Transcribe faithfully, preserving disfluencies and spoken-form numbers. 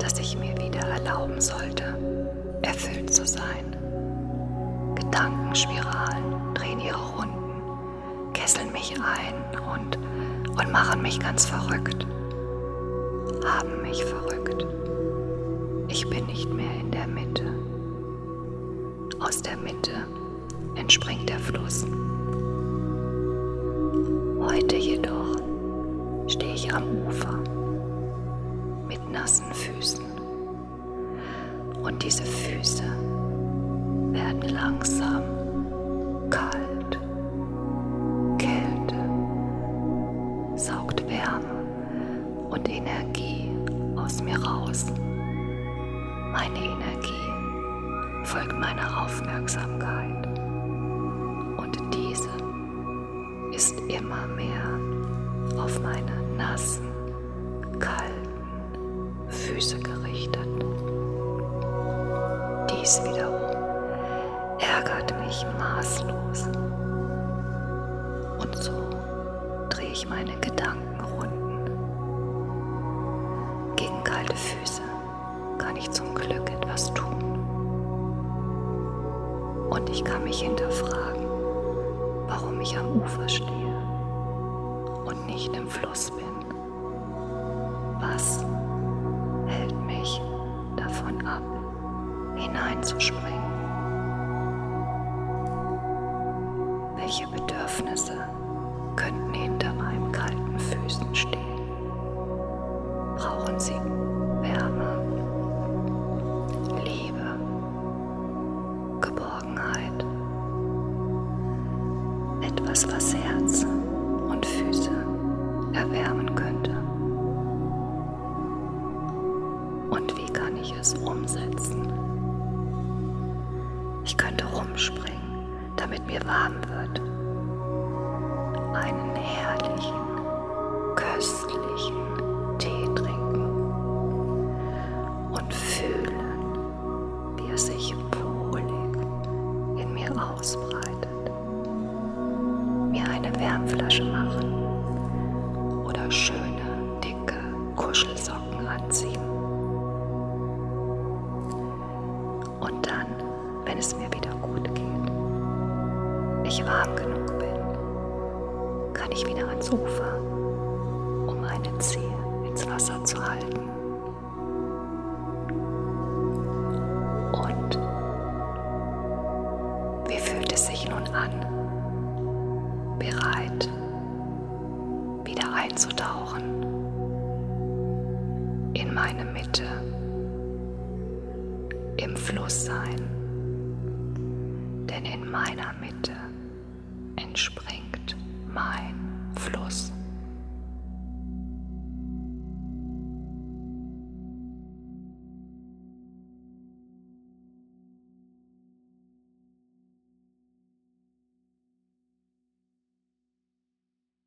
dass ich mir wieder erlauben sollte, erfüllt zu sein. Gedankenspiralen drehen ihre Runden, kesseln mich ein und, und machen mich ganz verrückt, haben mich verrückt. Ich bin nicht mehr in der Mitte. Aus der Mitte entspringt der Fluss. Heute jedoch stehe ich am Ufer mit nassen Füßen und diese Füße werden langsam kalt. Kälte saugt Wärme und Energie aus mir raus. Meine Energie folgt meiner Aufmerksamkeit und diese ist immer mehr auf meine nassen, kalten Füße gerichtet. Dies wiederum ärgert mich maßlos. Und so drehe ich meine Gedankenrunden. Gegen kalte Füße kann ich zum Glück etwas tun. Und ich kann mich hinterfragen, warum ich am Ufer stehe und nicht im Fluss bin. Was hält mich davon ab, hineinzuspringen? Welche Bedürfnisse könnten hinter meinen kalten Füßen stehen? Brauchen sie Wärme, Liebe, Geborgenheit, etwas, was Herz und Füße erwärmen könnte? Und wie kann ich es umsetzen? Ich könnte rumspringen, damit mir warm wird. Einen herrlichen, köstlichen Tee trinken und fühlen, wie er sich wohlig in mir ausbreitet. Mir eine Wärmflasche machen oder schöne, dicke Kuschelsocken anziehen. Und dann, wenn es mir wieder gut geht, ich warm genug bin, kann ich wieder ans Ufer, um meine Zehe ins Wasser zu halten. Und wie fühlt es sich nun an, bereit, wieder einzutauchen in meine Mitte, im Fluss sein? Denn in meiner Mitte entspringt mein Fluss.